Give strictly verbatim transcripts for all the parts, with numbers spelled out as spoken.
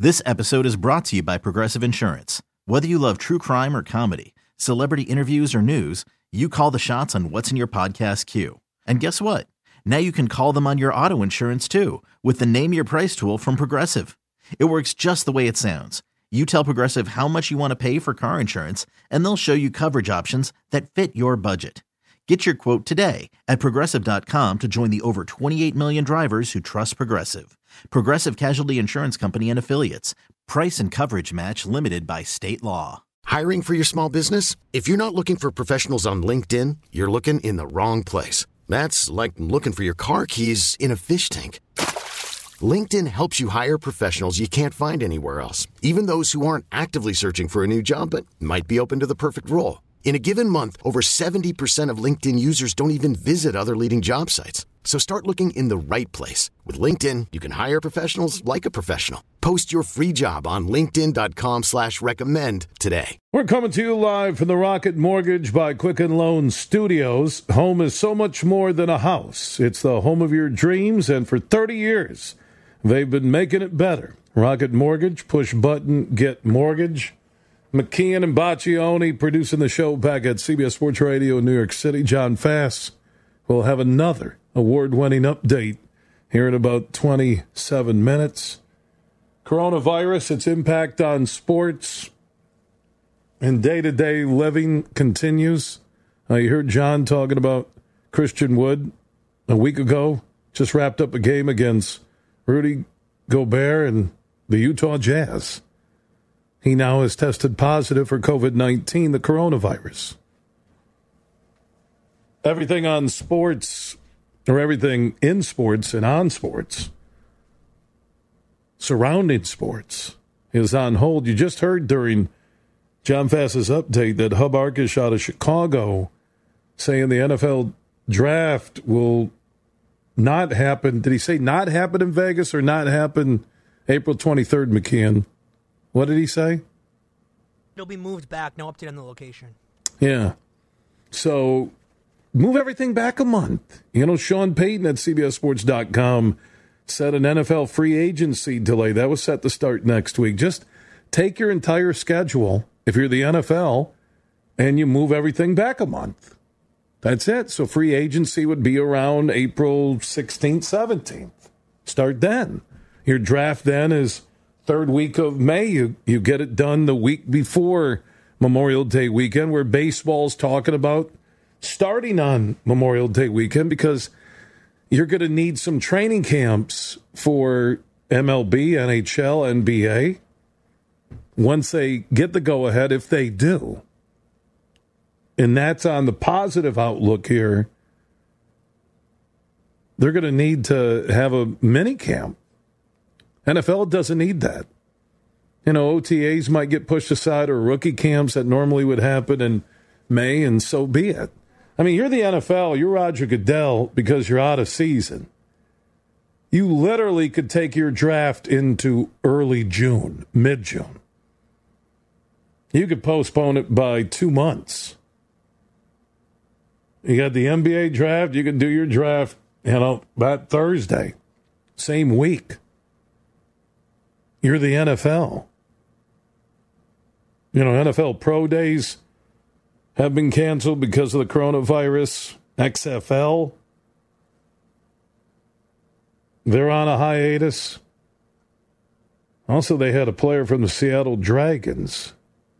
This episode is brought to you by Progressive Insurance. Whether you love true crime or comedy, celebrity interviews or news, you call the shots on what's in your podcast queue. And guess what? Now you can call them on your auto insurance too with the Name Your Price tool from Progressive. It works just the way it sounds. You tell Progressive how much you want to pay for car insurance, and they'll show you coverage options that fit your budget. Get your quote today at Progressive dot com to join the over twenty-eight million drivers who trust Progressive. Progressive Casualty Insurance Company and Affiliates. Price and coverage match limited by state law. Hiring for your small business? If you're not looking for professionals on LinkedIn, you're looking in the wrong place. That's like looking for your car keys in a fish tank. LinkedIn helps you hire professionals you can't find anywhere else, even those who aren't actively searching for a new job but might be open to the perfect role. In a given month, over seventy percent of LinkedIn users don't even visit other leading job sites. So start looking in the right place. With LinkedIn, you can hire professionals like a professional. Post your free job on linkedin dot com slash recommend today. We're coming to you live from the Rocket Mortgage by Quicken Loan Studios. Home is so much more than a house. It's the home of your dreams, and for thirty years, they've been making it better. Rocket Mortgage, push button, get mortgage. McKeon and Baccioni producing the show back at C B S Sports Radio in New York City. John Fass will have another award-winning update here in about twenty-seven minutes. Coronavirus, its impact on sports and day-to-day living continues. Uh, you heard John talking about Christian Wood a week ago. Just wrapped up a game against Rudy Gobert and the Utah Jazz. He now has tested positive for covid nineteen, the coronavirus. Everything on sports, or everything in sports and on sports, surrounding sports, is on hold. You just heard during John Fass's update that Hub Arkush out of Chicago saying the N F L draft will not happen. Did he say not happen in Vegas or not happen April twenty-third, McKeon? What did he say? It'll be moved back. No update on the location. Yeah. So move everything back a month. You know, Sean Payton at C B S Sports dot com said an N F L free agency delay. That was set to start next week. Just take your entire schedule, if you're the N F L, and you move everything back a month. That's it. So free agency would be around April sixteenth, seventeenth. Start then. Your draft then is third week of May. You you get it done the week before Memorial Day weekend, where baseball's talking about starting on Memorial Day weekend because you're going to need some training camps for M L B, N H L, N B A once they get the go-ahead, if they do. And that's on the positive outlook here. They're going to need to have a mini camp. N F L doesn't need that. You know, O T As might get pushed aside, or rookie camps that normally would happen in May, and so be it. I mean, you're the N F L, you're Roger Goodell because you're out of season. You literally could take your draft into early June, mid-June. You could postpone it by two months. You got the N B A draft, you can do your draft, you know, about Thursday, same week. You're the N F L. You know, N F L Pro Days have been canceled because of the coronavirus. X F L, they're on a hiatus. Also, they had a player from the Seattle Dragons.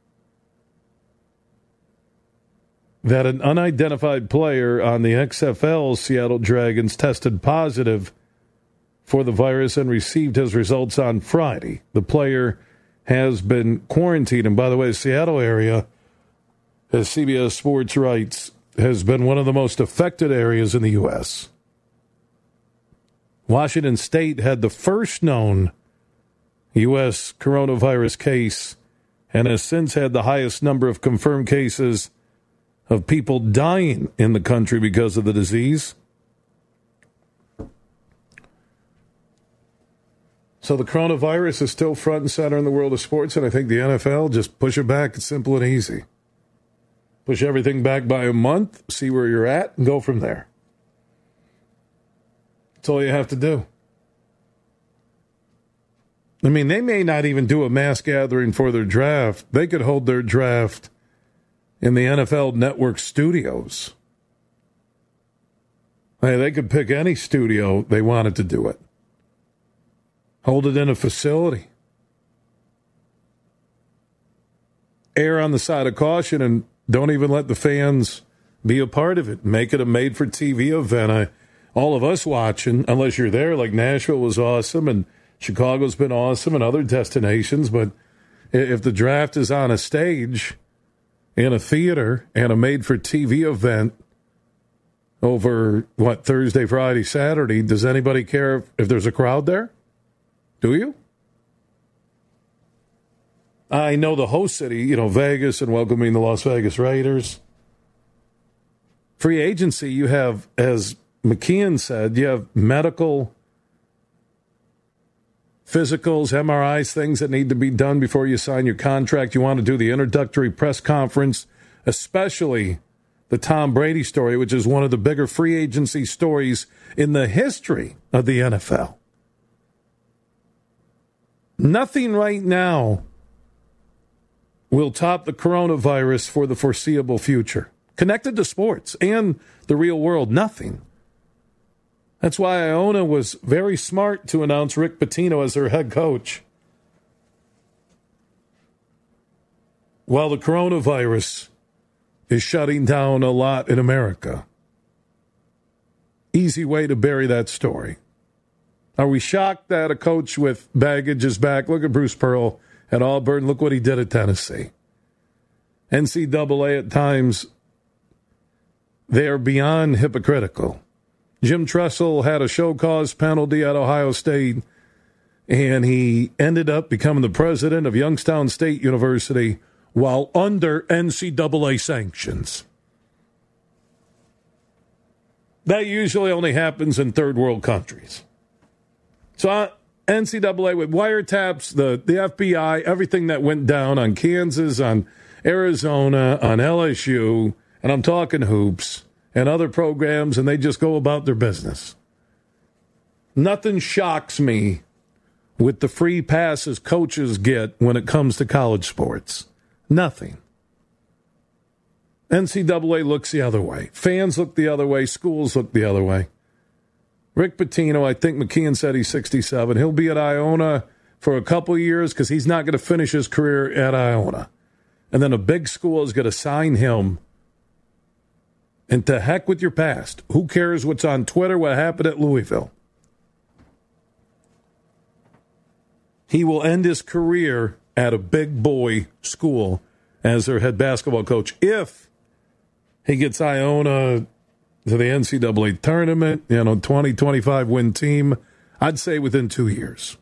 That an unidentified player on the X F L Seattle Dragons tested positive for the virus and received his results on Friday. The player has been quarantined. And by the way, the Seattle area, as C B S Sports writes, has been one of the most affected areas in the U S. Washington State had the first known U S coronavirus case and has since had the highest number of confirmed cases of people dying in the country because of the disease. So the coronavirus is still front and center in the world of sports, and I think the N F L just push it back. It's simple and easy. Push everything back by a month, see where you're at, and go from there. That's all you have to do. I mean, they may not even do a mass gathering for their draft. They could hold their draft in the N F L Network studios. Hey, they could pick any studio they wanted to do it. Hold it in a facility. Err on the side of caution and don't even let the fans be a part of it. Make it a made-for-T V event. I, all of us watching, unless you're there, like Nashville was awesome and Chicago's been awesome and other destinations, but if the draft is on a stage in a theater and a made-for-T V event over, what, Thursday, Friday, Saturday, does anybody care if, if there's a crowd there? Do you? I know the host city, you know, Vegas and welcoming the Las Vegas Raiders. Free agency, you have, as McKeon said, you have medical, physicals, M R Is, things that need to be done before you sign your contract. You want to do the introductory press conference, especially the Tom Brady story, which is one of the bigger free agency stories in the history of the N F L. Nothing right now will top the coronavirus for the foreseeable future. Connected to sports and the real world, nothing. That's why Iona was very smart to announce Rick Pitino as their head coach. While the coronavirus is shutting down a lot in America. Easy way to bury that story. Are we shocked that a coach with baggage is back? Look at Bruce Pearl at Auburn. Look what he did at Tennessee. N C double A at times, they are beyond hypocritical. Jim Tressel had a show cause penalty at Ohio State, and he ended up becoming the president of Youngstown State University while under N C double A sanctions. That usually only happens in third world countries. So uh, N C double A with wiretaps, the, the F B I, everything that went down on Kansas, on Arizona, on L S U, and I'm talking hoops, and other programs, and they just go about their business. Nothing shocks me with the free passes coaches get when it comes to college sports. Nothing. N C double A looks the other way. Fans look the other way. Schools look the other way. Rick Pitino, I think McKeon said he's sixty-seven. He'll be at Iona for a couple years because he's not going to finish his career at Iona. And then a big school is going to sign him. And to heck with your past. Who cares what's on Twitter, what happened at Louisville? He will end his career at a big boy school as their head basketball coach if he gets Iona to the N C double A tournament, you know, twenty, twenty-five win team. I'd say within two years.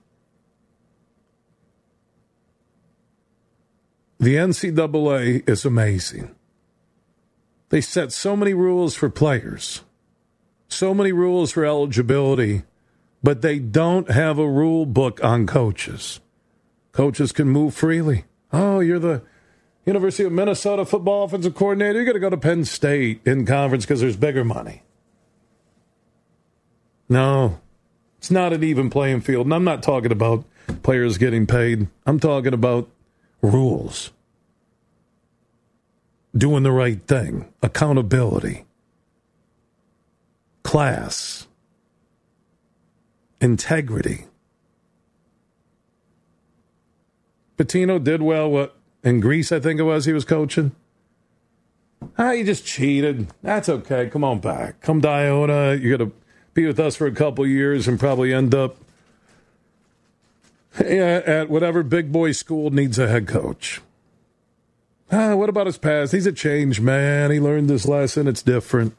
The N C double A is amazing. They set so many rules for players, so many rules for eligibility, but they don't have a rule book on coaches. Coaches can move freely. Oh, you're the University of Minnesota football offensive coordinator. You're going to go to Penn State in conference because there's bigger money. No, it's not an even playing field. And I'm not talking about players getting paid. I'm talking about rules. Doing the right thing. Accountability. Class. Integrity. Pitino did well what in Greece, I think it was, he was coaching. Ah, you just cheated. That's okay. Come on back. Come to Iona. You're going to be with us for a couple years and probably end up at whatever big boy school needs a head coach. Ah, what about his past? He's a changed man. He learned this lesson. It's different.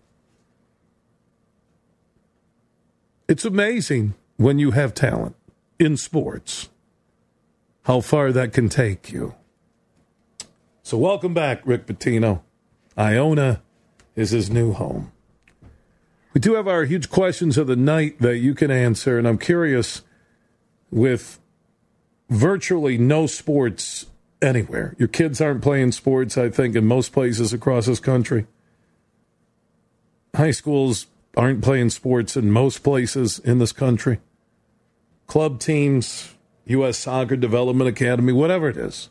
It's amazing when you have talent in sports, how far that can take you. So welcome back, Rick Pitino. Iona is his new home. We do have our huge questions of the night that you can answer, and I'm curious, with virtually no sports anywhere, your kids aren't playing sports, I think, in most places across this country. High schools aren't playing sports in most places in this country. Club teams, U S Soccer Development Academy, whatever it is.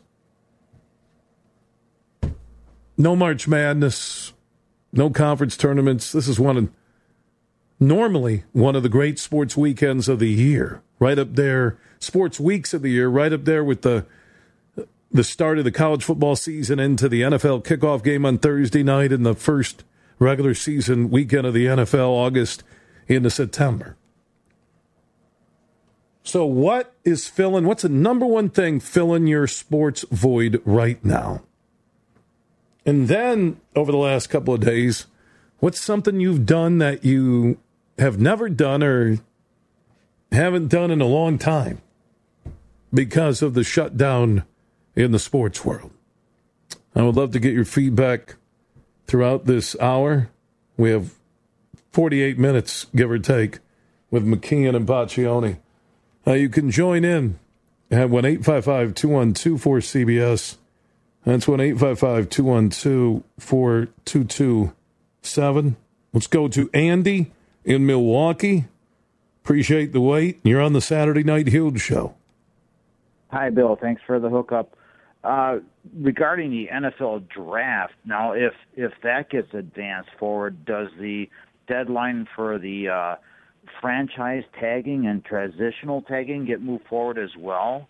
No March Madness, no conference tournaments. This is one of, normally one of the great sports weekends of the year. Right up there, sports weeks of the year, right up there with the the start of the college football season into the N F L kickoff game on Thursday night and the first regular season weekend of the N F L, August into September. So what is filling, what's the number one thing filling your sports void right now? And then, over the last couple of days, what's something you've done that you have never done or haven't done in a long time because of the shutdown in the sports world? I would love to get your feedback throughout this hour. We have forty-eight minutes, give or take, with McKeon and Baccioni. Uh, you can join in at one eight five five, two one two, four C B S. That's one eight five five, two one two, four two two seven. Let's go to Andy in Milwaukee. Appreciate the wait. You're on the Saturday Night Huge Show. Hi, Bill. Thanks for the hookup. Uh, regarding the N F L draft, now if if that gets advanced forward, does the deadline for the uh, franchise tagging and transitional tagging get moved forward as well?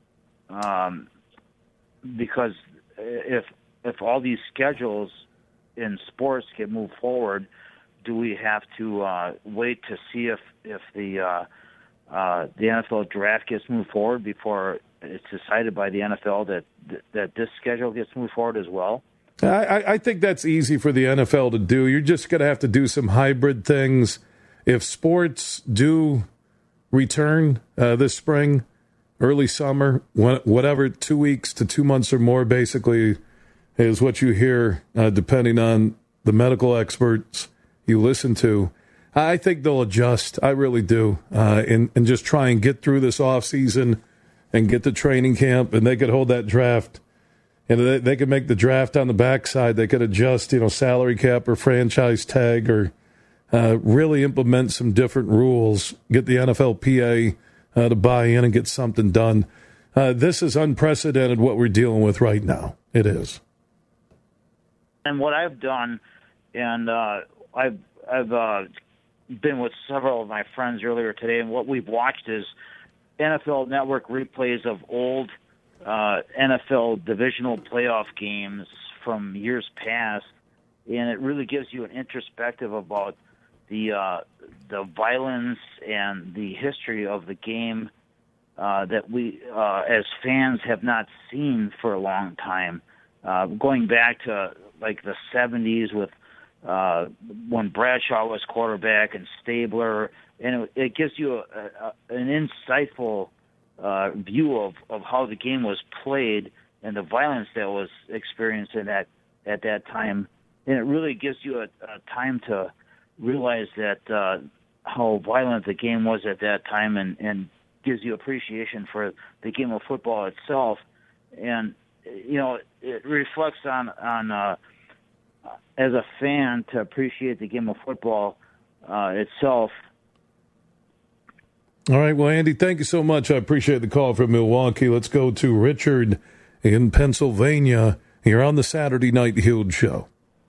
Um, because if if all these schedules in sports get moved forward, do we have to uh, wait to see if if the uh, uh, the N F L draft gets moved forward before it's decided by the N F L that that this schedule gets moved forward as well? I, I think that's easy for the N F L to do. You're just going to have to do some hybrid things. If sports do return uh, this spring, early summer, whatever, two weeks to two months or more, basically, is what you hear, uh, depending on the medical experts you listen to. I think they'll adjust. I really do. Uh, and, and just try and get through this off season and get to training camp, and they could hold that draft. And they, they could make the draft on the backside. They could adjust, you know, salary cap or franchise tag, or uh, really implement some different rules, get the N F L P A uh, to buy in and get something done. Uh, this is unprecedented what we're dealing with right now. It is. And what I've done, and uh, I've, I've uh, been with several of my friends earlier today, and what we've watched is N F L Network replays of old uh, N F L divisional playoff games from years past, and it really gives you an introspective about the uh, the violence and the history of the game uh, that we, uh, as fans, have not seen for a long time. Uh, going back to like the seventies with uh, when Bradshaw was quarterback and Stabler, and it, it gives you a, a, an insightful uh, view of, of how the game was played and the violence that was experienced in that at that time. And it really gives you a, a time to realize that uh, how violent the game was at that time, and, and gives you appreciation for the game of football itself. And, you know, it reflects on, on uh, as a fan, to appreciate the game of football uh, itself. All right, well, Andy, thank you so much. I appreciate the call from Milwaukee. Let's go to Richard in Pennsylvania. You're on the Saturday Night Huge Show.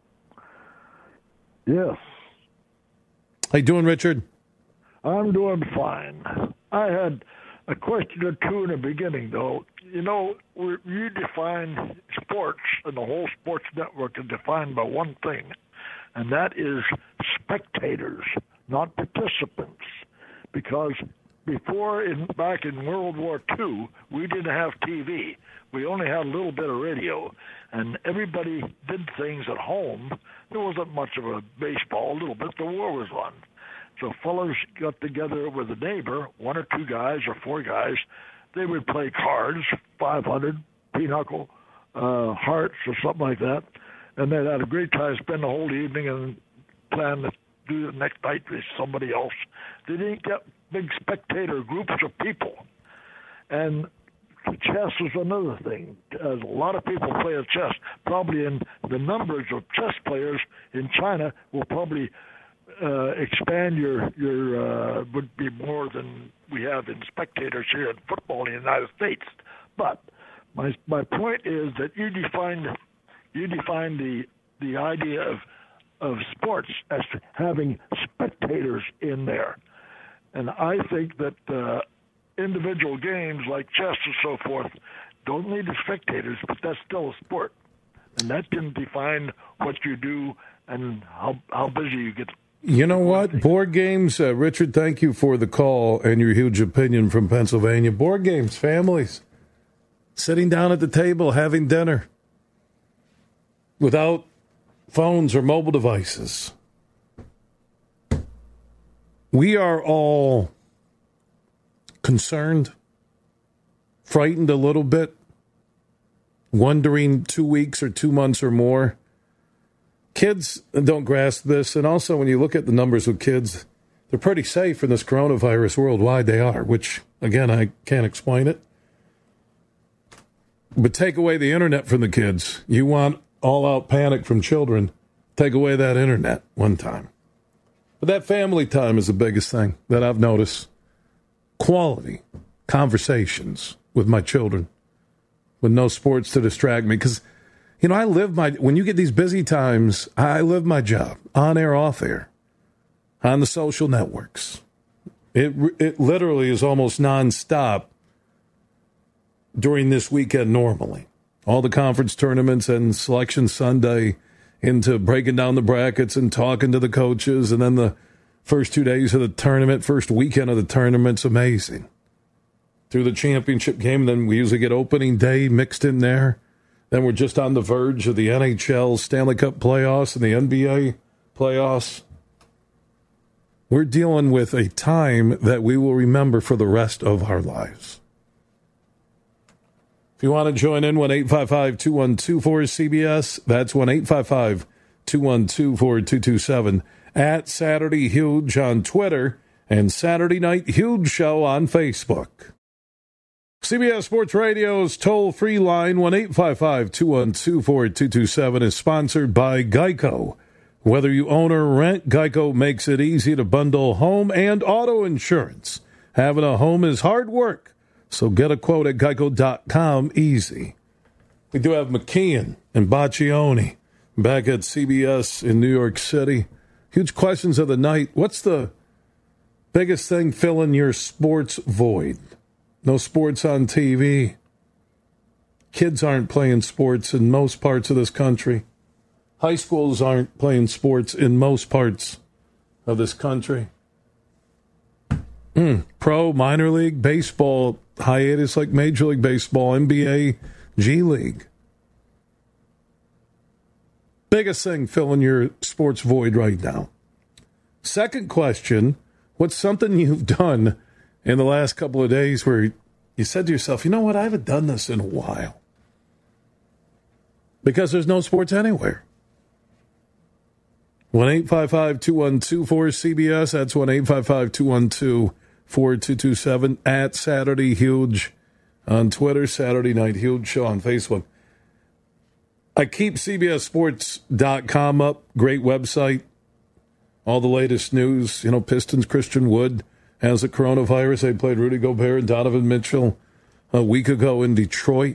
Yes. How you doing, Richard? I'm doing fine. I had a question or two in the beginning, though. You know, we, you define sports, and the whole sports network is defined by one thing, and that is spectators, not participants. Because before, in, back in World War Two, we didn't have T V. We only had a little bit of radio, and everybody did things at home. There wasn't much of a baseball, a little bit. The war was on. So fellas got together with a neighbor, one or two guys or four guys. They would play cards, five hundred, pinochle, uh, hearts, or something like that. And they'd have a great time, spend the whole evening, and plan to do the next night with somebody else. They didn't get big spectator groups of people. And chess is another thing. As a lot of people play at chess. Probably in the numbers of chess players in China will probably uh, expand your your uh, would be more than we have in spectators here in football in the United States. But my my point is that you define you define the the idea of of sports as having spectators in there, and I think that uh, individual games like chess and so forth don't need the spectators, but that's still a sport, and that can define what you do and how how busy you get. You know what? Board games, uh, Richard, thank you for the call and your huge opinion from Pennsylvania. Board games, families, sitting down at the table, having dinner without phones or mobile devices. We are all concerned, frightened a little bit, wondering two weeks or two months or more. Kids don't grasp this, and also when you look at the numbers with kids, they're pretty safe in this coronavirus worldwide. They are, which, again, I can't explain it. But take away the internet from the kids. You want all-out panic from children. Take away that internet one time. But that family time is the biggest thing that I've noticed. Quality conversations with my children with no sports to distract me. Because, you know, I live my, when you get these busy times, I live my job on air, off air, on the social networks. It, it literally is almost nonstop during this weekend normally. All the conference tournaments and Selection Sunday into breaking down the brackets and talking to the coaches, and then the first two days of the tournament, first weekend of the tournament's amazing. Through the championship game, then we usually get opening day mixed in there. Then we're just on the verge of the N H L Stanley Cup playoffs and the N B A playoffs. We're dealing with a time that we will remember for the rest of our lives. If you want to join in, one eight five five, two one two, four C B S. That's one eight five five, two one two, four two two seven. At Saturday Huge on Twitter and Saturday Night Huge Show on Facebook. C B S Sports Radio's toll-free line, one eight five five, two one two, four two two seven, is sponsored by Geico. Whether you own or rent, Geico makes it easy to bundle home and auto insurance. Having a home is hard work. So get a quote at geico dot com easy. We do have McKeon and Baccioni back at C B S in New York City. Huge questions of the night. What's the biggest thing filling your sports void? No sports on T V. Kids aren't playing sports in most parts of this country. High schools aren't playing sports in most parts of this country. Mm, pro, minor league, baseball, hiatus like Major League Baseball, N B A, G League. Biggest thing filling your sports void right now. Second question, what's something you've done in the last couple of days where you said to yourself, you know what, I haven't done this in a while? Because there's no sports anywhere. one eight five five, two one two, four C B S. That's one eight five five, two one two, four two two seven. At Saturday Huge on Twitter, Saturday Night Huge Show on Facebook. I keep C B S sports dot com up. Great website. All the latest news. You know, Pistons, Christian Wood has the coronavirus. They played Rudy Gobert and Donovan Mitchell a week ago in Detroit.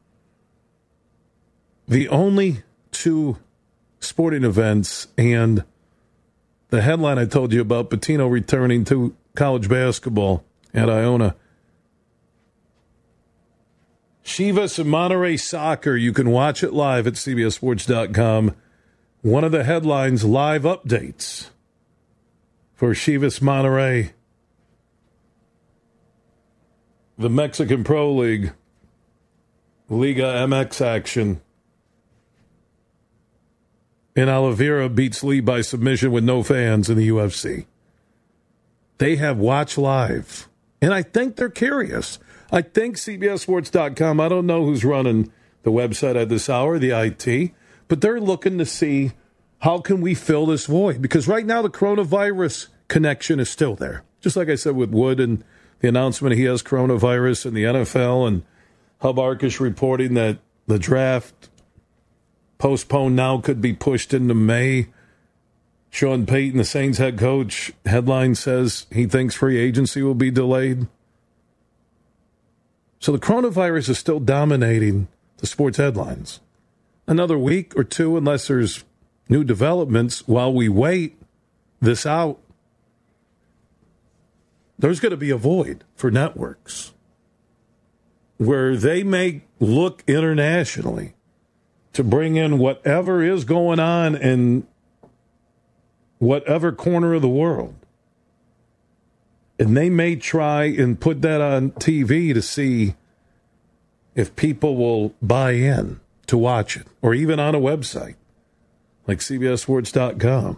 The only two sporting events, and the headline I told you about, Pitino returning to college basketball at Iona. Chivas and Monterrey Soccer, you can watch it live at C B S sports dot com. One of the headlines, live updates for Chivas Monterrey. The Mexican Pro League, Liga M X action. And Oliveira beats Lee by submission with no fans in the U F C. They have Watch Live. And I think they're curious. I think C B S sports dot com, I don't know who's running the website at this hour, the I T, but they're looking to see how can we fill this void. Because right now the coronavirus connection is still there. Just like I said with Wood and the announcement he has coronavirus in the N F L, and Hub Arkush reporting that the draft postponed now could be pushed into May. Sean Payton, the Saints head coach, headline says he thinks free agency will be delayed. So the coronavirus is still dominating the sports headlines. Another week or two, unless there's new developments, while we wait this out, there's going to be a void for networks where they may look internationally to bring in whatever is going on in whatever corner of the world. And they may try and put that on T V to see if people will buy in to watch it, or even on a website like C B S Sports dot com.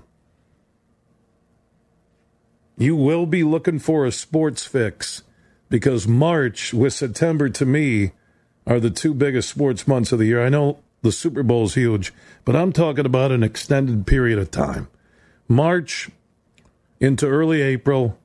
You will be looking for a sports fix because March with September, to me, are the two biggest sports months of the year. I know the Super Bowl is huge, but I'm talking about an extended period of time. March into early April,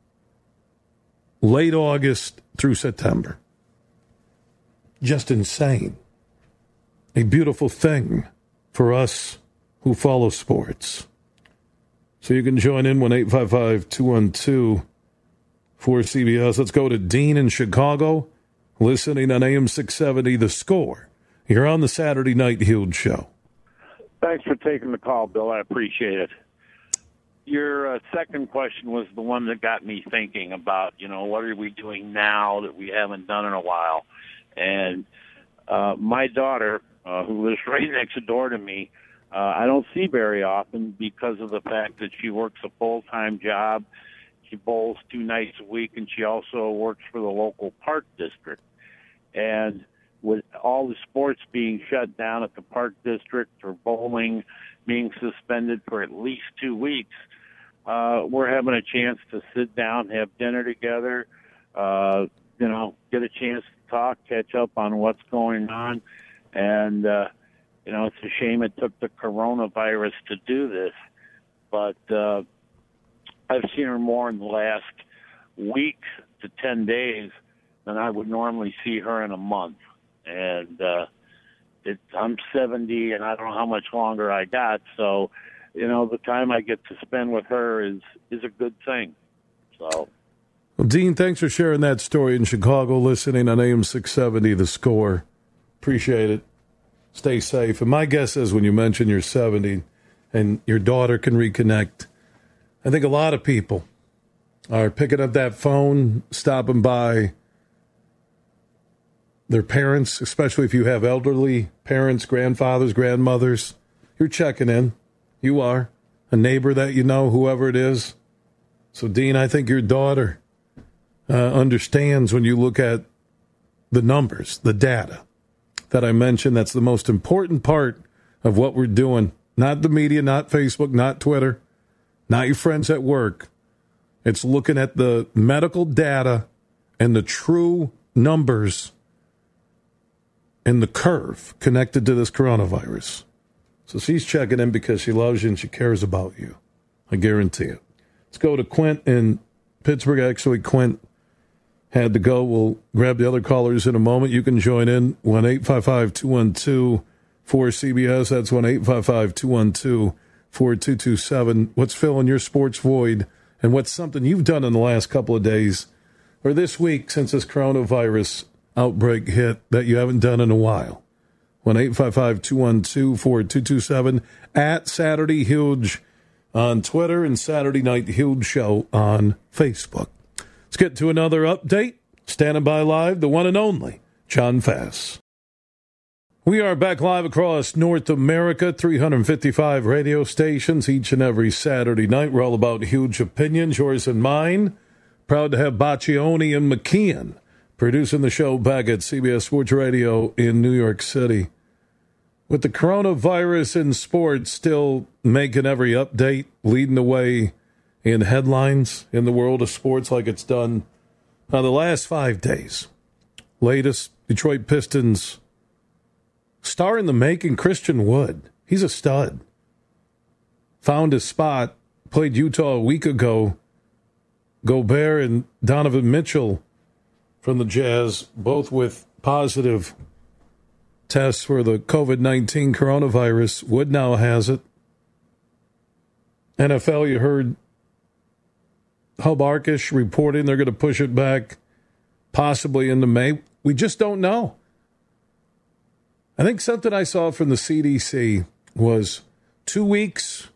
late August through September. Just insane. A beautiful thing for us who follow sports. So you can join in one eight five five, two one two, four C B S. Let's go to Dean in Chicago, listening on A M six seventy, The Score. You're on the Saturday Night Huge Show. Thanks for taking the call, Bill. I appreciate it. Your uh, second question was the one that got me thinking about, you know, what are we doing now that we haven't done in a while? And uh, my daughter, uh, who lives right next door to me, uh, I don't see very often because of the fact that she works a full-time job. She bowls two nights a week, and she also works for the local park district. And with all the sports being shut down at the park district or bowling being suspended for at least two weeks, uh, we're having a chance to sit down, have dinner together, uh, you know, get a chance to talk, catch up on what's going on. And, uh, you know, it's a shame it took the coronavirus to do this. But uh, I've seen her more in the last week to ten days than I would normally see her in a month. And uh, it, I'm seventy, and I don't know how much longer I got. So, you know, the time I get to spend with her is, is a good thing. So, well, Dean, thanks for sharing that story in Chicago, listening on A M six seventy, The Score. Appreciate it. Stay safe. And my guess is when you mention you're seventy and your daughter can reconnect, I think a lot of people are picking up that phone, stopping by their parents, especially if you have elderly parents, grandfathers, grandmothers. You're checking in. You are. A neighbor that you know, whoever it is. So, Dean, I think your daughter uh, understands when you look at the numbers, the data that I mentioned. That's the most important part of what we're doing. Not the media, not Facebook, not Twitter, not your friends at work. It's looking at the medical data and the true numbers and the curve connected to this coronavirus. So she's checking in because she loves you and she cares about you. I guarantee it. Let's go to Quint in Pittsburgh. Actually, Quint had to go. We'll grab the other callers in a moment. You can join in one eight five five, two one two, four C B S. That's one eight five five, two one two, four two two seven. What's filling your sports void, and what's something you've done in the last couple of days or this week since this coronavirus outbreak hit that you haven't done in a while? one eight five five, two one two, four two two seven. At Saturday Huge on Twitter and Saturday Night Huge Show on Facebook. Let's get to another update. Standing by live, the one and only John Fass. We are back live across North America, three hundred fifty-five radio stations each and every Saturday night. We're all about huge opinions, yours and mine. Proud to have Baccioni and McKeon producing the show back at C B S Sports Radio in New York City. With the coronavirus in sports still making every update, leading the way in headlines in the world of sports like it's done uh, the last five days. Latest, Detroit Pistons star in the making, Christian Wood. He's a stud. Found his spot, played Utah a week ago. Gobert and Donovan Mitchell from the Jazz, both with positive tests for the covid nineteen coronavirus. Wood now has it. N F L, you heard Hub Arkush reporting they're going to push it back possibly into May. We just don't know. I think something I saw from the C D C was two weeks,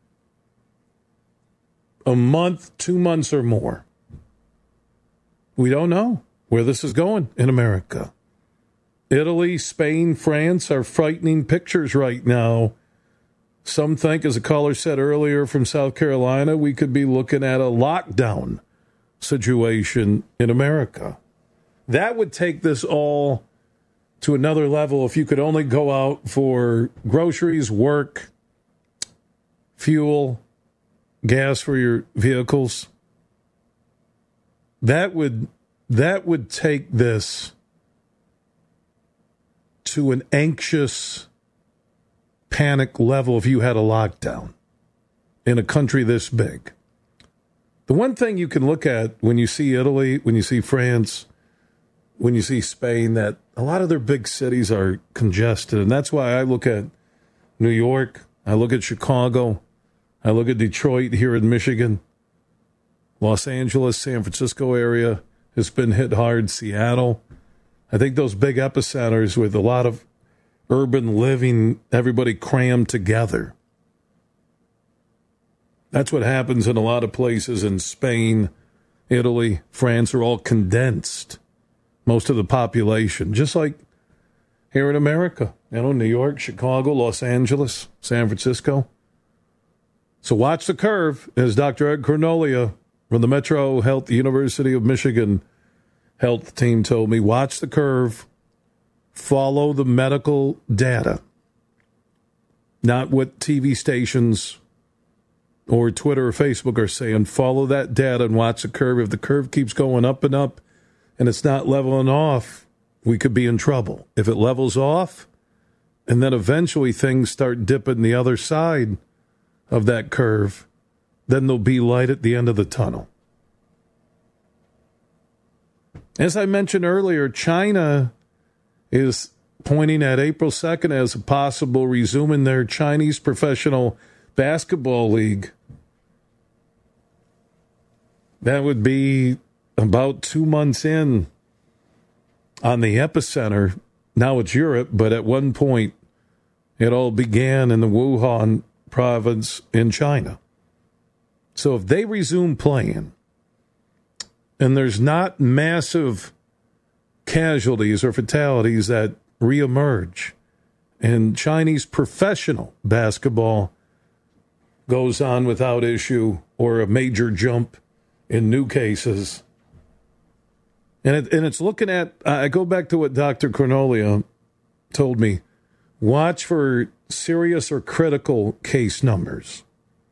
a month, two months or more. We don't know where this is going in America. Italy, Spain, France are frightening pictures right now. Some think, as a caller said earlier from South Carolina, we could be looking at a lockdown situation in America. That would take this all to another level if you could only go out for groceries, work, fuel, gas for your vehicles. That would that would take this to an anxious panic level if you had a lockdown in a country this big. The one thing you can look at when you see Italy, when you see France, when you see Spain, that a lot of their big cities are congested. And that's why I look at New York, I look at Chicago, I look at Detroit here in Michigan, Los Angeles, San Francisco area has been hit hard, Seattle. I think those big epicenters with a lot of urban living, everybody crammed together. That's what happens in a lot of places in Spain, Italy, France are all condensed. Most of the population, just like here in America, you know, New York, Chicago, Los Angeles, San Francisco. So watch the curve, as Doctor Ed Cornolia from the Metro Health University of Michigan health team told me. Watch the curve. Follow the medical data, not what T V stations or Twitter or Facebook are saying. Follow that data and watch the curve. If the curve keeps going up and up and it's not leveling off, we could be in trouble. If it levels off and then eventually things start dipping the other side of that curve, then there'll be light at the end of the tunnel. As I mentioned earlier, China is pointing at April second as a possible resuming their Chinese Professional Basketball League. That would be about two months in on the epicenter. Now it's Europe, but at one point it all began in the Wuhan province in China. So if they resume playing and there's not massive casualties or fatalities that reemerge, and Chinese professional basketball goes on without issue or a major jump in new cases. And it, and it's looking at, I go back to what Doctor Cornolia told me, watch for serious or critical case numbers.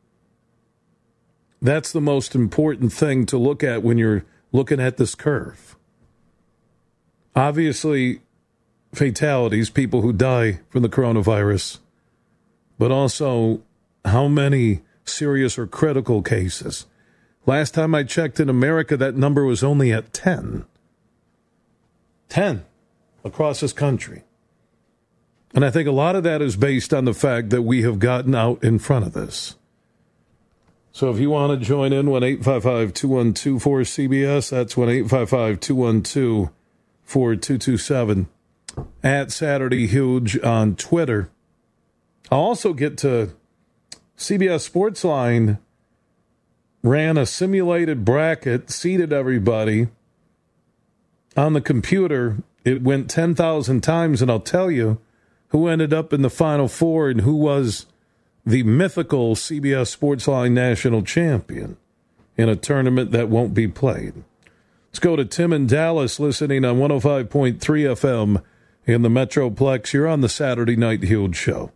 That's the most important thing to look at when you're looking at this curve. Obviously, fatalities, people who die from the coronavirus, but also how many serious or critical cases. Last time I checked in America, that number was only at ten. ten across this country. And I think a lot of that is based on the fact that we have gotten out in front of this. So if you want to join in, one eight five five, two one two, four C B S, that's one eight five five, two one two, four two two seven. At Saturday Huge on Twitter. I'll also get to C B S Sportsline ran a simulated bracket, seeded everybody on the computer. It went ten thousand times, and I'll tell you who ended up in the Final Four and who was the mythical C B S Sportsline national champion in a tournament that won't be played. Let's go to Tim in Dallas, listening on one oh five point three F M in the Metroplex. You're on the Saturday Night Huge Show.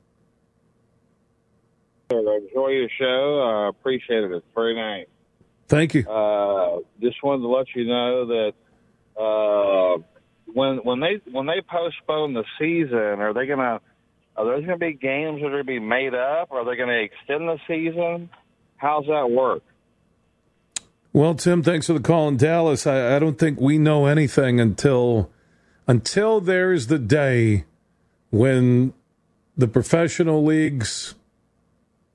I enjoy your show. I appreciate it. It's very nice. Thank you. Uh, just wanted to let you know that uh, when when they when they postpone the season, are they gonna are there gonna be games that are gonna be made up? Are they gonna extend the season? How's that work? Well, Tim, thanks for the call in Dallas. I, I don't think we know anything until until there's the day when the professional leagues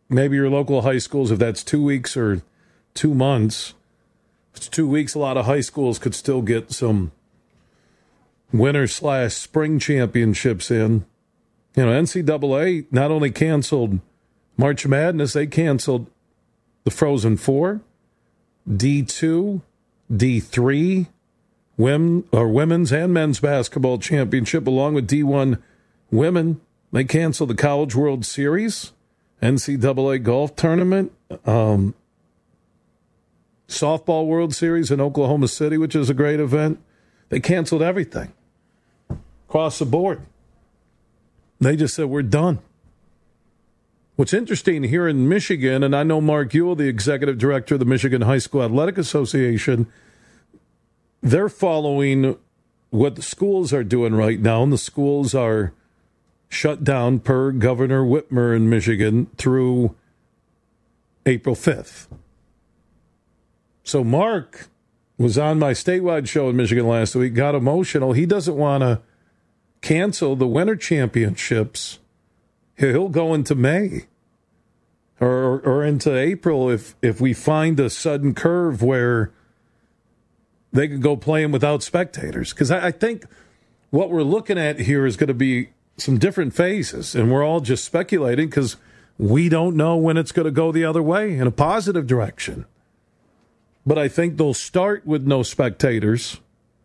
maybe your local high schools, if that's two weeks or two months, if it's two weeks, a lot of high schools could still get some winter slash spring championships in. You know, N C double A not only canceled March Madness, they canceled the Frozen Four, D two, D three, women, or women's and men's basketball championship, along with D one women. They canceled the College World Series, N C double A golf tournament, um, softball World Series in Oklahoma City, which is a great event. They canceled everything across the board. They just said, we're done. What's interesting here in Michigan, and I know Mark Ewell, the executive director of the Michigan High School Athletic Association, they're following what the schools are doing right now, and the schools are shut down per Governor Whitmer in Michigan through April fifth. So Mark was on my statewide show in Michigan last week, got emotional. He doesn't want to cancel the winter championships. He'll go into May or or into April if, if we find a sudden curve where they could go playing without spectators. Because I, I think what we're looking at here is going to be some different phases, and we're all just speculating because we don't know when it's going to go the other way in a positive direction. But I think they'll start with no spectators.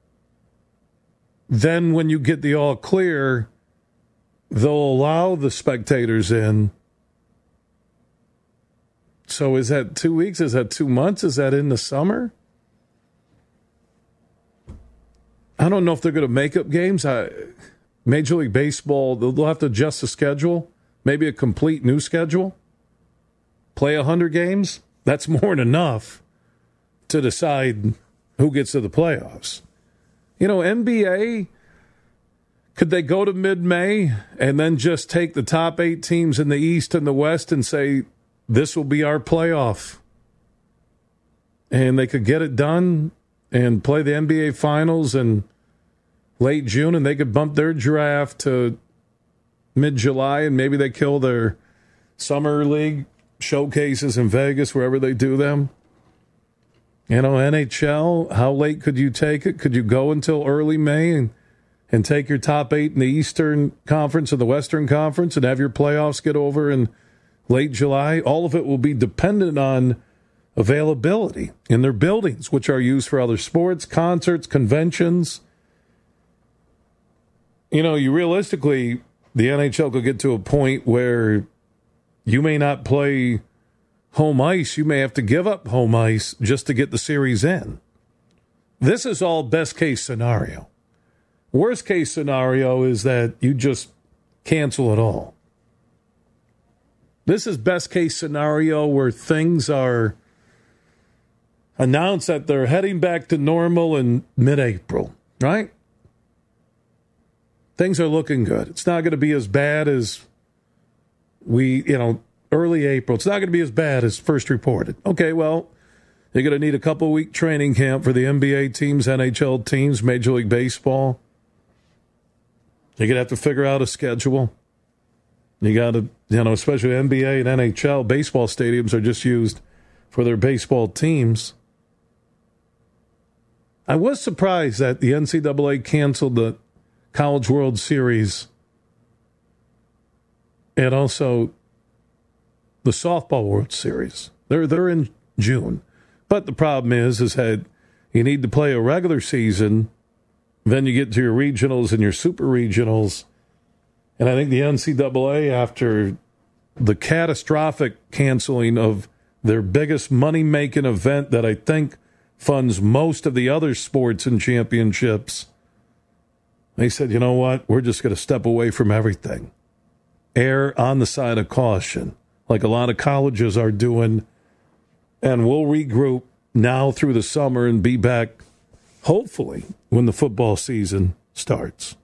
Then when you get the all clear, they'll allow the spectators in. So is that two weeks? Is that two months? Is that in the summer? I don't know if they're going to make up games. I, Major League Baseball, they'll have to adjust the schedule, maybe a complete new schedule. Play one hundred games. That's more than enough to decide who gets to the playoffs. You know, N B A, could they go to mid-May and then just take the top eight teams in the East and the West and say, this will be our playoff? And they could get it done and play the N B A Finals in late June, and they could bump their draft to mid-July, and maybe they kill their summer league showcases in Vegas, wherever they do them. You know, N H L, how late could you take it? Could you go until early May and, and take your top eight in the Eastern Conference or the Western Conference and have your playoffs get over in late July? All of it will be dependent on availability in their buildings, which are used for other sports, concerts, conventions. You know, you realistically, the N H L could get to a point where you may not play home ice. You may have to give up home ice just to get the series in. This is all best case scenario. Worst case scenario is that you just cancel it all. This is best case scenario where things are announced that they're heading back to normal in mid-April, right? Things are looking good. It's not going to be as bad as we, you know, early April. It's not going to be as bad as first reported. Okay, well, you're going to need a couple-week training camp for the N B A teams, N H L teams, Major League Baseball. You're going to have to figure out a schedule. You got to, you know, especially N B A and N H L, baseball stadiums are just used for their baseball teams. I was surprised that the N C double A canceled the College World Series and also the Softball World Series. They're they're in June. But the problem is, is that you need to play a regular season, then you get to your regionals and your super regionals. And I think the N C double A, after the catastrophic canceling of their biggest money-making event that I think funds most of the other sports and championships, they said, you know what, we're just going to step away from everything. Err on the side of caution, like a lot of colleges are doing, and we'll regroup now through the summer and be back, hopefully, when the football season starts.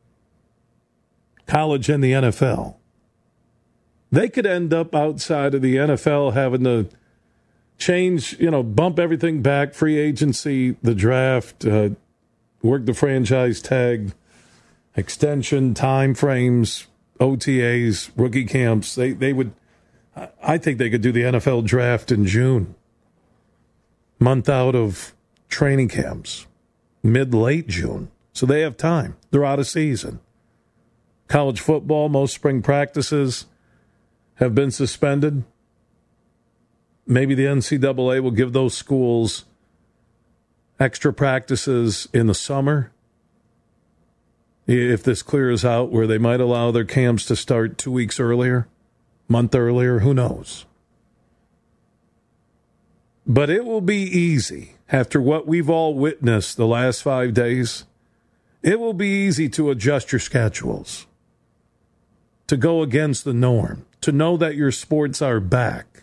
College and the N F L. They could end up outside of the N F L having to change, you know, bump everything back, free agency, the draft, uh, work the franchise tag, extension, time frames, O T As, rookie camps. They they would, I think they could do the N F L draft in June. Month out of training camps. Mid-late June. So they have time. They're out of season. College football, most spring practices have been suspended. Maybe the N C double A will give those schools extra practices in the summer. If this clears out, where they might allow their camps to start two weeks earlier, month earlier, who knows? But it will be easy after what we've all witnessed the last five days. It will be easy to adjust your schedules, to go against the norm, to know that your sports are back.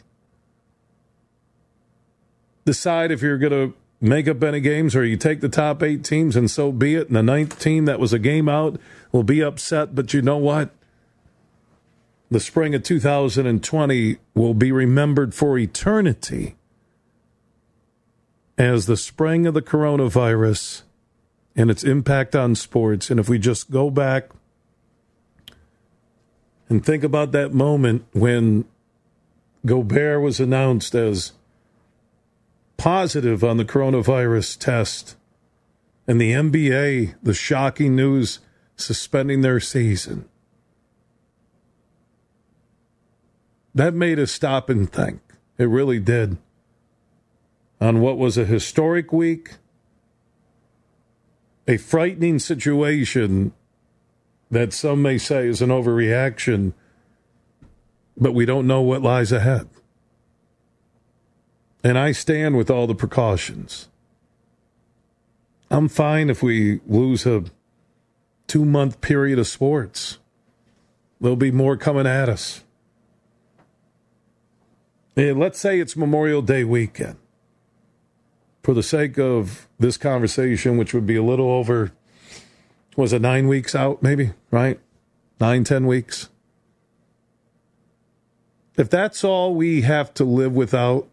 Decide if you're going to make up any games or you take the top eight teams and so be it. And the ninth team that was a game out will be upset. But you know what? The spring of two thousand twenty will be remembered for eternity as the spring of the coronavirus and its impact on sports. And if we just go back and think about that moment when Gobert was announced as positive on the coronavirus test, and the N B A, the shocking news, suspending their season. That made us stop and think. It really did. On what was a historic week, a frightening situation that some may say is an overreaction, but we don't know what lies ahead. And I stand with all the precautions. I'm fine if we lose a two-month period of sports. There'll be more coming at us. And let's say it's Memorial Day weekend. For the sake of this conversation, which would be a little over, was it nine weeks out maybe, right? Nine, ten weeks. If that's all we have to live without,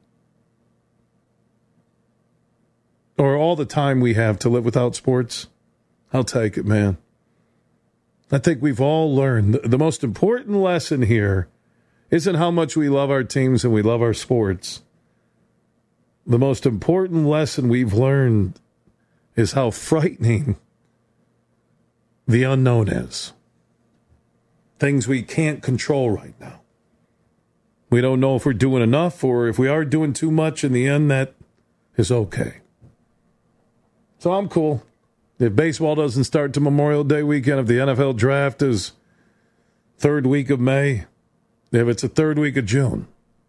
or all the time we have to live without sports, I'll take it, man. I think we've all learned the most important lesson here isn't how much we love our teams and we love our sports. The most important lesson we've learned is how frightening the unknown is. Things we can't control right now. We don't know if we're doing enough, or if we are doing too much. In the end, that is okay. So I'm cool. If baseball doesn't start to Memorial Day weekend, if the N F L draft is third week of May, if it's the third week of June,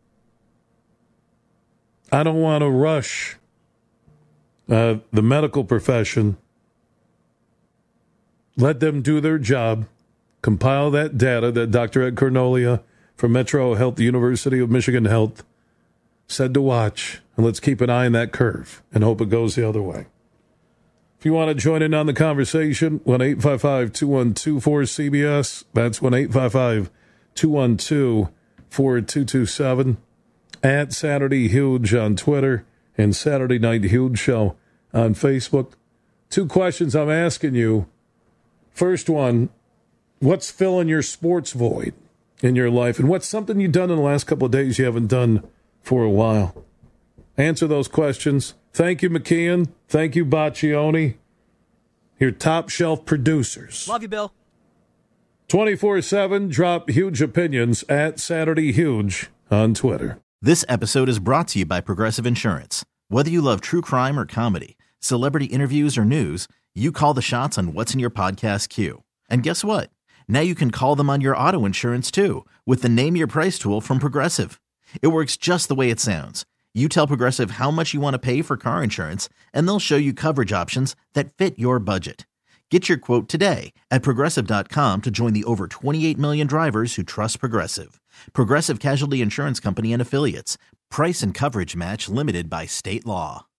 I don't want to rush uh, the medical profession. Let them do their job, compile that data that Doctor Ed Cornolia from Metro Health, the University of Michigan Health, said to watch, and let's keep an eye on that curve and hope it goes the other way. If you want to join in on the conversation, one eight five five, two one two, four C B S. That's one eight five five, two one two, four two two seven. At Saturday Huge on Twitter and Saturday Night Huge Show on Facebook. Two questions I'm asking you. First one, what's filling your sports void in your life? And what's something you've done in the last couple of days you haven't done for a while? Answer those questions. Thank you, McKeon. Thank you, Baccioni. Your top shelf producers. Love you, Bill. twenty-four seven, drop huge opinions at Saturday Huge on Twitter. This episode is brought to you by Progressive Insurance. Whether you love true crime or comedy, celebrity interviews or news, you call the shots on what's in your podcast queue. And guess what? Now you can call them on your auto insurance too with the Name Your Price tool from Progressive. It works just the way it sounds. You tell Progressive how much you want to pay for car insurance, and they'll show you coverage options that fit your budget. Get your quote today at Progressive dot com to join the over twenty-eight million drivers who trust Progressive. Progressive Casualty Insurance Company and Affiliates. Price and coverage match limited by state law.